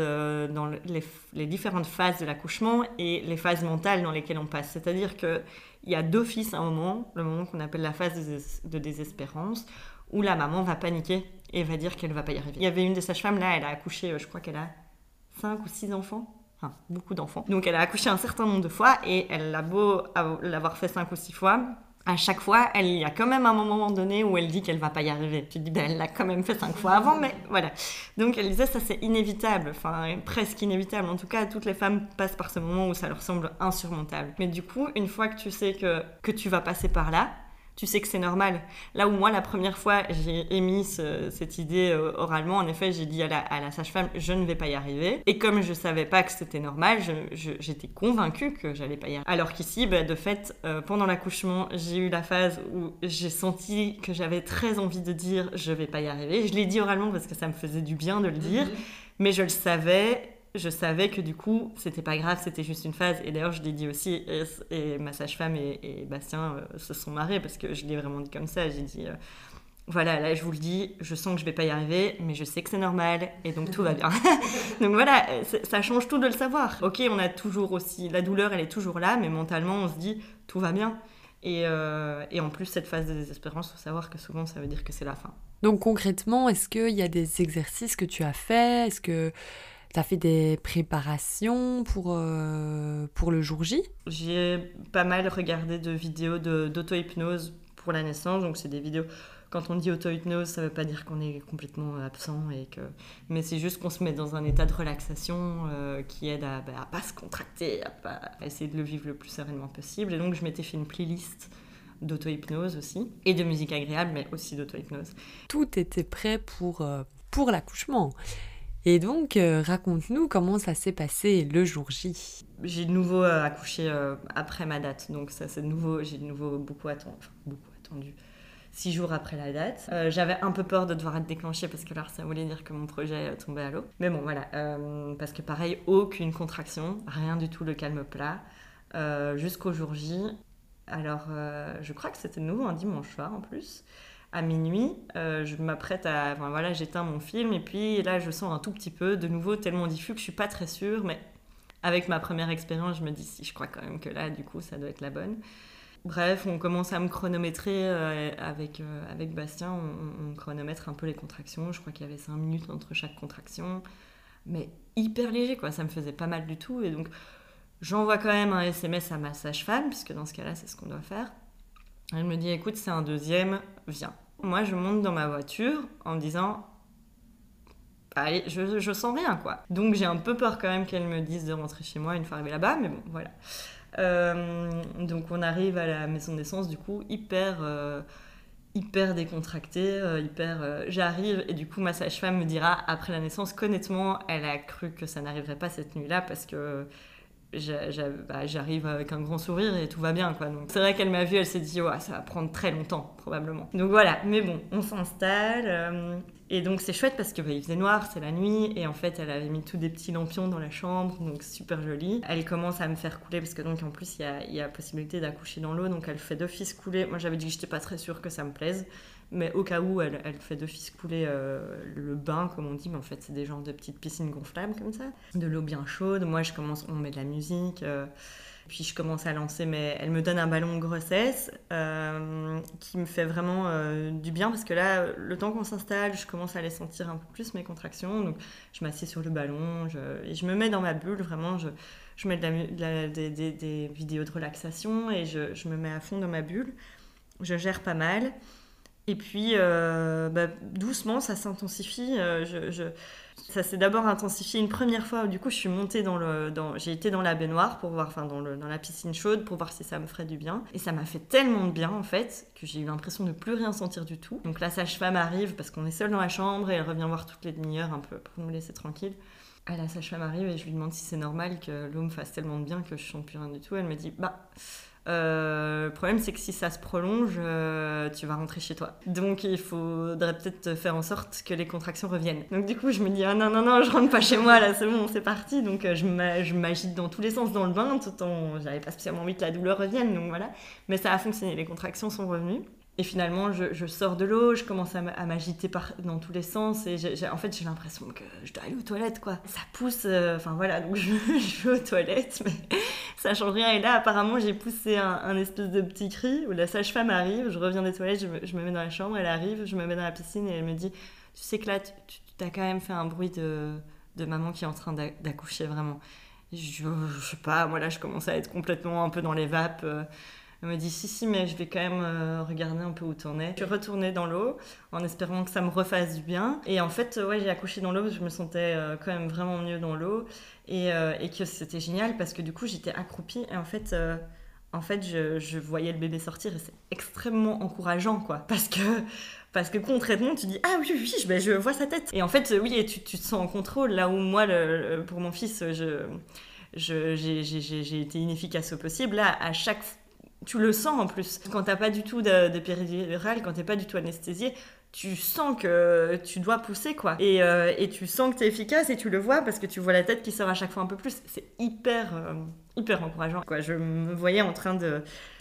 les différentes phases de l'accouchement et les phases mentales dans lesquelles on passe. C'est-à-dire qu'il y a d'office un moment, le moment qu'on appelle la phase de désespérance, où la maman va paniquer et va dire qu'elle ne va pas y arriver. Il y avait une des sages-femmes là, elle a accouché, je crois qu'elle a 5 ou 6 enfants. Enfin, beaucoup d'enfants. Donc elle a accouché un certain nombre de fois et elle a beau l'avoir fait 5 ou 6 fois, à chaque fois, il y a quand même un moment donné où elle dit qu'elle va pas y arriver. Tu te dis, elle l'a quand même fait 5 fois avant, mais voilà. Donc elle disait, ça c'est inévitable, enfin presque inévitable. En tout cas, toutes les femmes passent par ce moment où ça leur semble insurmontable. Mais du coup, une fois que tu sais que tu vas passer par là, tu sais que c'est normal. Là où moi, la première fois, j'ai émis cette idée oralement, en effet, j'ai dit à la sage-femme, je ne vais pas y arriver. Et comme je ne savais pas que c'était normal, j'étais convaincue que j'allais pas y arriver. Alors qu'ici, de fait, pendant l'accouchement, j'ai eu la phase où j'ai senti que j'avais très envie de dire, je ne vais pas y arriver. Je l'ai dit oralement parce que ça me faisait du bien de le dire, mais je le savais. Je savais que du coup, c'était pas grave, c'était juste une phase. Et d'ailleurs, je l'ai dit aussi, et ma sage-femme et Bastien se sont marrés parce que je l'ai vraiment dit comme ça. J'ai dit, voilà, là, je vous le dis, je sens que je vais pas y arriver, mais je sais que c'est normal, et donc tout va bien. Donc voilà, ça change tout de le savoir. Ok, on a toujours aussi, la douleur, elle est toujours là, mais mentalement, on se dit, tout va bien. Et en plus, cette phase de désespérance, il faut savoir que souvent, ça veut dire que c'est la fin. Donc concrètement, est-ce qu'il y a des exercices que tu as faits ? Est-ce que tu as fait des préparations pour le jour J ? J'ai pas mal regardé de vidéos d'auto-hypnose pour la naissance. Donc c'est des vidéos, quand on dit auto-hypnose, ça veut pas dire qu'on est complètement absent, mais c'est juste qu'on se met dans un état de relaxation qui aide à pas se contracter, à essayer de le vivre le plus sereinement possible. Et donc je m'étais fait une playlist d'auto-hypnose aussi, et de musique agréable, mais aussi d'auto-hypnose. Tout était prêt pour l'accouchement. Et donc, raconte-nous comment ça s'est passé le jour J. J'ai de nouveau accouché après ma date, donc ça c'est de nouveau, j'ai de nouveau beaucoup attendu. 6 jours après la date. J'avais un peu peur de devoir être déclenchée parce que alors ça voulait dire que mon projet tombait à l'eau. Mais bon, voilà, parce que pareil, aucune contraction, rien du tout, le calme plat, jusqu'au jour J. Alors, je crois que c'était de nouveau un dimanche soir en plus. À minuit, je m'apprête j'éteins mon film et puis là je sens un tout petit peu, de nouveau tellement diffus que je suis pas très sûre, mais avec ma première expérience, je me dis si je crois quand même que là du coup ça doit être la bonne. Bref, on commence à me chronométrer avec Bastien, on chronomètre un peu les contractions, je crois qu'il y avait 5 minutes entre chaque contraction, mais hyper léger quoi, ça me faisait pas mal du tout et donc j'envoie quand même un SMS à ma sage-femme, puisque dans ce cas-là c'est ce qu'on doit faire. Elle me dit écoute c'est un deuxième, viens. Moi, je monte dans ma voiture en me disant allez, je sens rien, quoi. Donc, j'ai un peu peur quand même qu'elle me dise de rentrer chez moi une fois arrivée là-bas, mais bon, voilà. Donc, on arrive à la maison de naissance, du coup, hyper décontractée, j'arrive, et du coup, ma sage-femme me dira, après la naissance, qu'honnêtement, elle a cru que ça n'arriverait pas cette nuit-là, parce que j'arrive avec un grand sourire et tout va bien quoi. Donc c'est vrai qu'elle m'a vue, elle s'est dit ouais, ça va prendre très longtemps probablement. Donc voilà, mais bon, on s'installe et donc c'est chouette parce que il faisait noir, c'est la nuit et en fait elle avait mis tous des petits lampions dans la chambre, donc super joli. Elle commence à me faire couler parce que donc en plus il y a possibilité d'accoucher dans l'eau, donc elle fait d'office couler. Moi j'avais dit que j'étais pas très sûre que ça me plaise. Mais au cas où, elle fait d'office couler le bain, comme on dit, mais en fait, c'est des genres de petites piscines gonflables comme ça. De l'eau bien chaude. Moi, on met de la musique. Puis je commence à lancer, mais elle me donne un ballon de grossesse qui me fait vraiment du bien parce que là, le temps qu'on s'installe, je commence à les sentir un peu plus mes contractions. Donc je m'assieds sur le ballon et je me mets dans ma bulle, vraiment. Je mets des vidéos de relaxation et je me mets à fond dans ma bulle. Je gère pas mal. Et puis, doucement, ça s'intensifie. Ça s'est d'abord intensifié une première fois. Du coup, je suis montée j'ai été dans la baignoire pour voir, dans la piscine chaude pour voir si ça me ferait du bien. Et ça m'a fait tellement de bien, en fait, que j'ai eu l'impression de plus rien sentir du tout. Donc la sage-femme arrive parce qu'on est seul dans la chambre et elle revient voir toutes les demi-heures un peu pour nous laisser tranquilles. Ah, la sage-femme arrive et je lui demande si c'est normal que l'eau me fasse tellement de bien que je sente plus rien du tout. Elle me dit, le problème c'est que si ça se prolonge, tu vas rentrer chez toi. Donc il faudrait peut-être faire en sorte que les contractions reviennent. Donc du coup je me dis non, je rentre pas chez moi là, c'est bon, c'est parti. Donc je m'agite dans tous les sens dans le bain, tout en j'avais pas spécialement envie que la douleur revienne, donc voilà. Mais ça a fonctionné, les contractions sont revenues. Et finalement, je sors de l'eau, je commence à m'agiter dans tous les sens et en fait, j'ai l'impression que je dois aller aux toilettes, quoi. Ça pousse, voilà, donc je vais aux toilettes, mais ça change rien. Et là, apparemment, j'ai poussé un espèce de petit cri où la sage-femme arrive, je reviens des toilettes, je me mets dans la chambre, elle arrive, je me mets dans la piscine et elle me dit « Tu sais que là, tu as quand même fait un bruit de maman qui est en train d'accoucher, vraiment. » Je sais pas, moi là, je commence à être complètement un peu dans les vapes. Elle me dit si, mais je vais quand même regarder un peu où t'en es. Je suis retournée dans l'eau en espérant que ça me refasse du bien. Et en fait, j'ai accouché dans l'eau parce que je me sentais quand même vraiment mieux dans l'eau et que c'était génial parce que du coup, j'étais accroupie et en fait, je voyais le bébé sortir et c'est extrêmement encourageant, quoi. Parce que concrètement, tu dis ah oui, je vois sa tête. Et en fait, et tu te sens en contrôle. Là où moi, pour mon fils, j'ai été inefficace au possible. Là, à chaque tu le sens en plus. Quand t'as pas du tout de péridurale, quand t'es pas du tout anesthésié, tu sens que tu dois pousser, quoi. Et tu sens que t'es efficace et tu le vois parce que tu vois la tête qui sort à chaque fois un peu plus. C'est hyper encourageant, quoi. Je me voyais en train de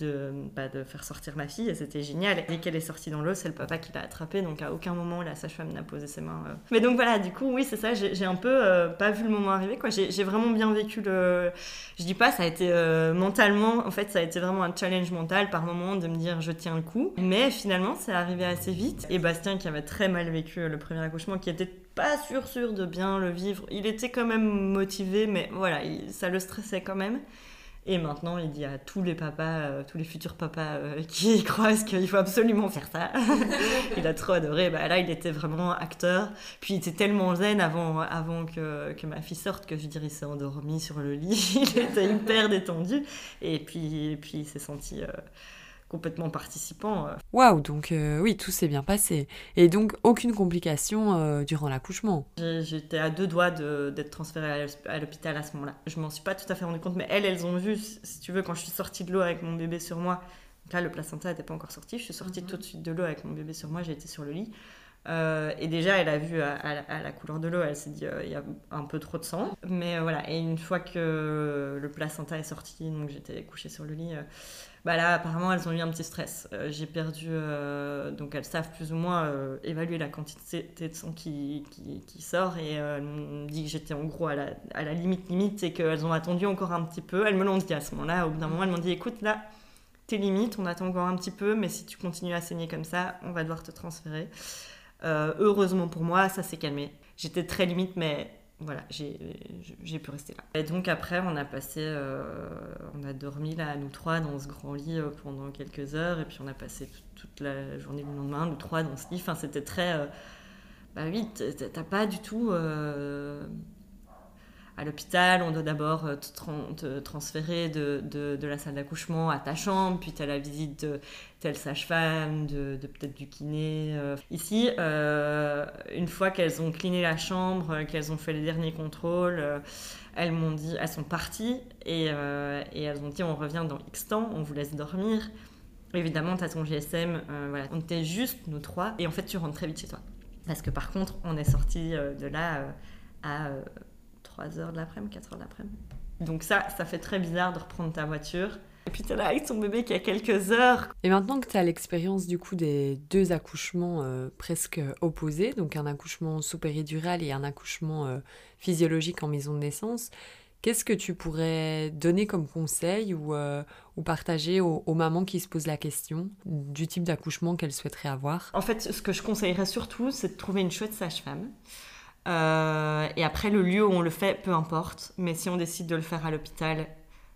faire sortir ma fille et c'était génial. Dès qu'elle est sortie dans l'eau, c'est le papa qui l'a attrapée, donc à aucun moment la sage-femme n'a posé ses mains. Mais donc voilà, du coup, oui, c'est ça, j'ai un peu pas vu le moment arriver, quoi. J'ai vraiment bien vécu Je dis pas, ça a été mentalement, en fait, ça a été vraiment un challenge mental par moment de me dire je tiens le coup. Mais finalement, c'est arrivé assez vite. Et Bastien, qui avait très mal vécu le premier accouchement, qui était pas sûr de bien le vivre, il était quand même motivé, mais voilà, ça le stressait quand même. Et maintenant, il dit à tous les papas, tous les futurs papas qui y croisent qu'il faut absolument faire ça. Il a trop adoré. Là, il était vraiment acteur. Puis il était tellement zen avant que ma fille sorte que je veux dire, il s'est endormi sur le lit. Il était hyper détendu. Et puis il s'est senti complètement participant. Waouh, donc oui, tout s'est bien passé. Et donc, aucune complication durant l'accouchement. J'étais à 2 doigts d'être transférée à l'hôpital à ce moment-là. Je m'en suis pas tout à fait rendu compte, mais elles ont vu, si tu veux, quand je suis sortie de l'eau avec mon bébé sur moi. Donc là, le placenta n'était pas encore sorti. Je suis sortie tout de suite de l'eau avec mon bébé sur moi. J'ai été sur le lit. Et déjà, elle a vu à la couleur de l'eau, elle s'est dit il y a un peu trop de sang. Mais voilà, et une fois que le placenta est sorti, donc j'étais couchée sur le lit, là, apparemment, elles ont eu un petit stress. J'ai perdu, donc elles savent plus ou moins évaluer la quantité de sang qui sort, et elles m'ont dit que j'étais en gros à la limite, et qu'elles ont attendu encore un petit peu. Elles me l'ont dit à ce moment-là, au bout d'un moment, elles m'ont dit écoute, là, t'es limite, on attend encore un petit peu, mais si tu continues à saigner comme ça, on va devoir te transférer. Heureusement pour moi, ça s'est calmé. J'étais très limite, mais voilà, j'ai pu rester là. Et donc après, on a dormi là, nous 3, dans ce grand lit pendant quelques heures, et puis on a passé toute la journée du lendemain, nous 3, dans ce lit. Enfin, c'était très... oui, t'as pas du tout... À l'hôpital, on doit d'abord te transférer de la salle d'accouchement à ta chambre, puis tu as la visite de telle sage-femme, de peut-être du kiné. Ici, une fois qu'elles ont cliné la chambre, qu'elles ont fait les derniers contrôles, elles m'ont dit, elles sont parties et elles ont dit on revient dans X temps, on vous laisse dormir. Évidemment, tu as ton GSM, voilà. On était juste nous 3 et en fait, tu rentres très vite chez toi. Parce que par contre, on est sortis de là à 3h de l'après-midi, 4h de l'après-midi. Donc ça fait très bizarre de reprendre ta voiture. Et puis t'es là avec ton bébé qui a quelques heures. Et maintenant que tu as l'expérience du coup des 2 accouchements presque opposés, donc un accouchement sous péridurale et un accouchement physiologique en maison de naissance, Qu'est-ce que tu pourrais donner comme conseil ou partager aux mamans qui se posent la question du type d'accouchement qu'elles souhaiteraient avoir? En fait, ce que je conseillerais surtout, c'est de trouver une chouette sage-femme. Et après, le lieu où on le fait, peu importe. Mais si on décide de le faire à l'hôpital,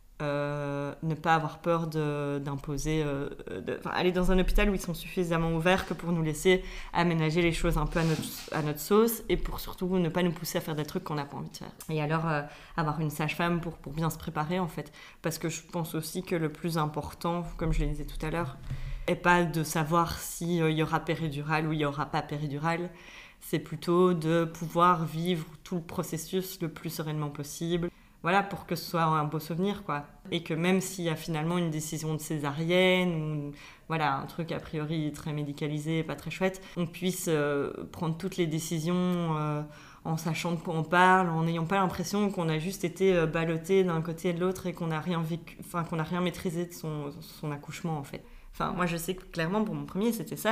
ne pas avoir peur d'imposer, aller dans un hôpital où ils sont suffisamment ouverts que pour nous laisser aménager les choses un peu à notre sauce et pour surtout ne pas nous pousser à faire des trucs qu'on n'a pas envie de faire. Et alors avoir une sage-femme pour bien se préparer en fait, parce que je pense aussi que le plus important, comme je le disais tout à l'heure, est pas de savoir s'il y aura péridurale ou il n'y aura pas péridurale, c'est plutôt de pouvoir vivre tout le processus le plus sereinement possible. Voilà, pour que ce soit un beau souvenir, quoi. Et que même s'il y a finalement une décision de césarienne, ou voilà, un truc a priori très médicalisé, pas très chouette, on puisse prendre toutes les décisions en sachant de quoi on parle, en n'ayant pas l'impression qu'on a juste été ballotté d'un côté et de l'autre et qu'on n'a rien vécu, enfin qu'on n'a rien maîtrisé de son accouchement, en fait. Enfin, moi, je sais que clairement, pour mon premier, c'était ça.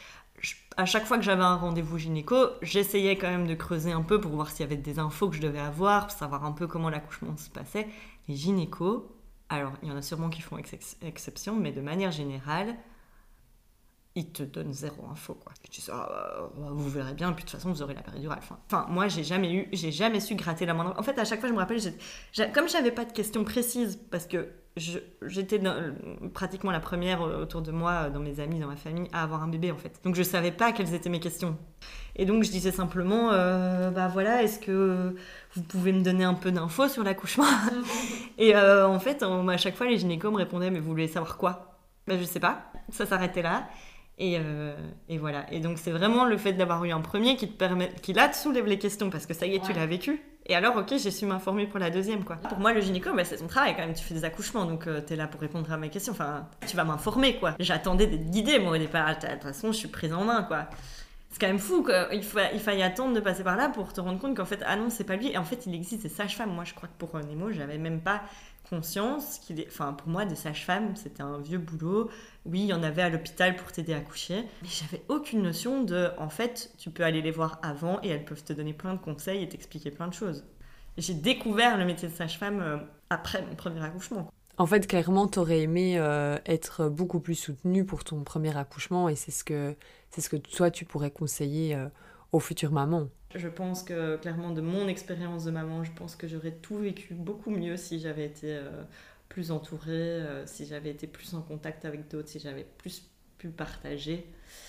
À chaque fois que j'avais un rendez-vous gynéco, j'essayais quand même de creuser un peu pour voir s'il y avait des infos que je devais avoir, pour savoir un peu comment l'accouchement se passait. Les gynécos, alors il y en a sûrement qui font exception, mais de manière générale, ils te donnent zéro info, quoi. Je dis ça, vous verrez bien, puis de toute façon vous aurez la péridurale. Enfin, moi j'ai jamais su gratter la moindre. En fait, à chaque fois je me rappelle, comme j'avais pas de questions précises, parce que j'étais pratiquement la première autour de moi, dans mes amis, dans ma famille, à avoir un bébé en fait. Donc je savais pas quelles étaient mes questions. Et donc je disais simplement, voilà, est-ce que vous pouvez me donner un peu d'infos sur l'accouchement? Et en fait, à chaque fois les gynécos me répondaient, mais vous voulez savoir quoi? Ben je sais pas, ça s'arrêtait là. Et voilà. Et donc c'est vraiment le fait d'avoir eu un premier qui là te soulève les questions, parce que ça y est, tu l'as vécu. Et alors, ok, j'ai su m'informer pour la deuxième, quoi. Pour moi, le gynéco, c'est son travail quand même. Tu fais des accouchements, donc t'es là pour répondre à mes questions. Enfin, tu vas m'informer, quoi. J'attendais d'être guidée, moi, au départ. De toute façon, je suis prise en main, quoi. C'est quand même fou qu'il faille attendre de passer par là pour te rendre compte qu'en fait, ah non, c'est pas lui. Et en fait, il existe des sages-femmes. Moi, je crois que pour Nemo, j'avais même pas conscience pour moi, des sages-femmes, c'était un vieux boulot. Oui, il y en avait à l'hôpital pour t'aider à accoucher, mais j'avais aucune notion en fait, tu peux aller les voir avant et elles peuvent te donner plein de conseils et t'expliquer plein de choses. J'ai découvert le métier de sage-femme après mon premier accouchement. En fait, clairement, t'aurais aimé être beaucoup plus soutenue pour ton premier accouchement, et c'est ce que toi, tu pourrais conseiller aux futures mamans. Je pense que, clairement, de mon expérience de maman, je pense que j'aurais tout vécu beaucoup mieux si j'avais été plus entourée, si j'avais été plus en contact avec d'autres, si j'avais plus pu partager.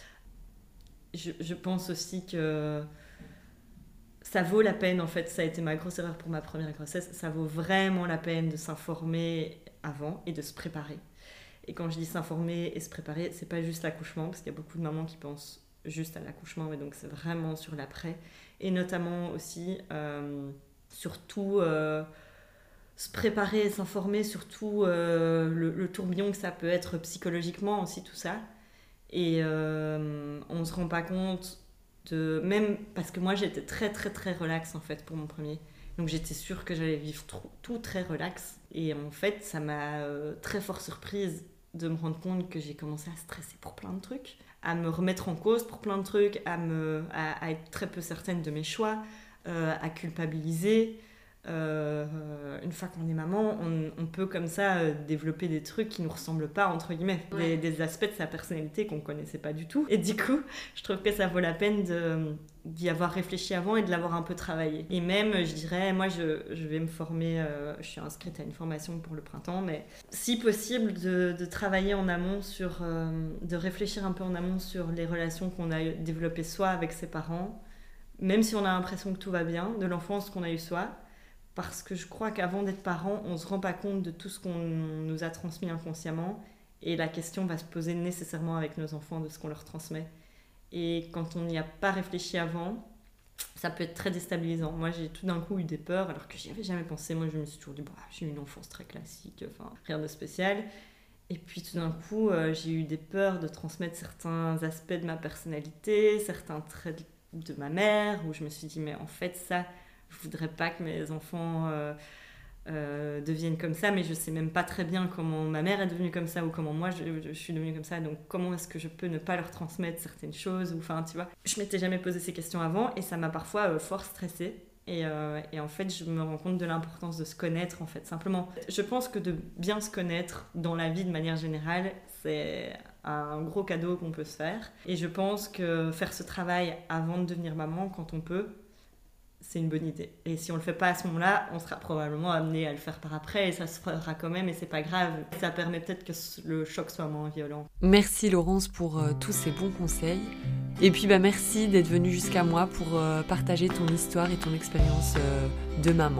Je pense aussi que ça vaut la peine, en fait, ça a été ma grosse erreur pour ma première grossesse, ça vaut vraiment la peine de s'informer avant et de se préparer. Et quand je dis s'informer et se préparer, c'est pas juste l'accouchement, parce qu'il y a beaucoup de mamans qui pensent juste à l'accouchement, mais donc c'est vraiment sur l'après. Et notamment aussi, surtout, se préparer et s'informer, surtout le tourbillon que ça peut être psychologiquement aussi, tout ça. Et on se rend pas compte même parce que moi j'étais très très très relax en fait pour mon premier, donc j'étais sûre que j'allais vivre tout très relax, et en fait ça m'a très fort surprise de me rendre compte que j'ai commencé à stresser pour plein de trucs, à me remettre en cause pour plein de trucs, à être très peu certaine de mes choix, à culpabiliser. Une fois qu'on est maman, on peut comme ça développer des trucs qui nous ressemblent pas, entre guillemets, des aspects de sa personnalité qu'on connaissait pas du tout. Et du coup, je trouve que ça vaut la peine d'y avoir réfléchi avant et de l'avoir un peu travaillé. Et même, je dirais, moi je vais me former, je suis inscrite à une formation pour le printemps, mais si possible de travailler en amont de réfléchir un peu en amont sur les relations qu'on a développées soit avec ses parents, même si on a l'impression que tout va bien, de l'enfance qu'on a eue soi. Parce que je crois qu'avant d'être parent, on ne se rend pas compte de tout ce qu'on nous a transmis inconsciemment. Et la question va se poser nécessairement avec nos enfants de ce qu'on leur transmet. Et quand on n'y a pas réfléchi avant, ça peut être très déstabilisant. Moi, j'ai tout d'un coup eu des peurs, alors que j'y avais jamais pensé. Moi, je me suis toujours dit, j'ai eu une enfance très classique, enfin, rien de spécial. Et puis tout d'un coup, j'ai eu des peurs de transmettre certains aspects de ma personnalité, certains traits de ma mère, où je me suis dit, mais en fait, ça... Je voudrais pas que mes enfants deviennent comme ça, mais je sais même pas très bien comment ma mère est devenue comme ça ou comment moi je suis devenue comme ça, donc comment est-ce que je peux ne pas leur transmettre certaines choses, ou enfin tu vois, je m'étais jamais posé ces questions avant et ça m'a parfois fort stressée, Et en fait, je me rends compte de l'importance de se connaître, en fait, simplement. Je pense que de bien se connaître dans la vie de manière générale, c'est un gros cadeau qu'on peut se faire. Et je pense que faire ce travail avant de devenir maman, quand on peut, c'est une bonne idée. Et si on le fait pas à ce moment-là, on sera probablement amené à le faire par après et ça se fera quand même et c'est pas grave. Ça permet peut-être que le choc soit moins violent. Merci Laurence pour tous ces bons conseils. Et puis merci d'être venue jusqu'à moi pour partager ton histoire et ton expérience de maman.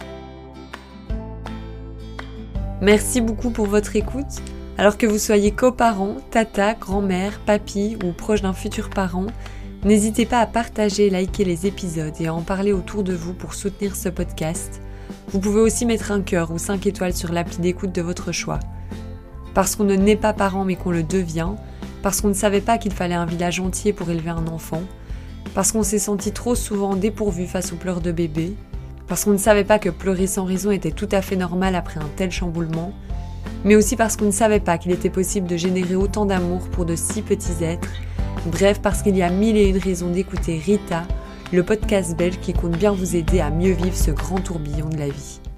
Merci beaucoup pour votre écoute. Alors que vous soyez coparents, tata, grand-mère, papy ou proche d'un futur parent, n'hésitez pas à partager, liker les épisodes et à en parler autour de vous pour soutenir ce podcast. Vous pouvez aussi mettre un cœur ou 5 étoiles sur l'appli d'écoute de votre choix. Parce qu'on ne naît pas parent mais qu'on le devient, parce qu'on ne savait pas qu'il fallait un village entier pour élever un enfant, parce qu'on s'est senti trop souvent dépourvu face aux pleurs de bébé, parce qu'on ne savait pas que pleurer sans raison était tout à fait normal après un tel chamboulement, mais aussi parce qu'on ne savait pas qu'il était possible de générer autant d'amour pour de si petits êtres. Bref, parce qu'il y a 1001 raisons d'écouter Rita, le podcast belge qui compte bien vous aider à mieux vivre ce grand tourbillon de la vie.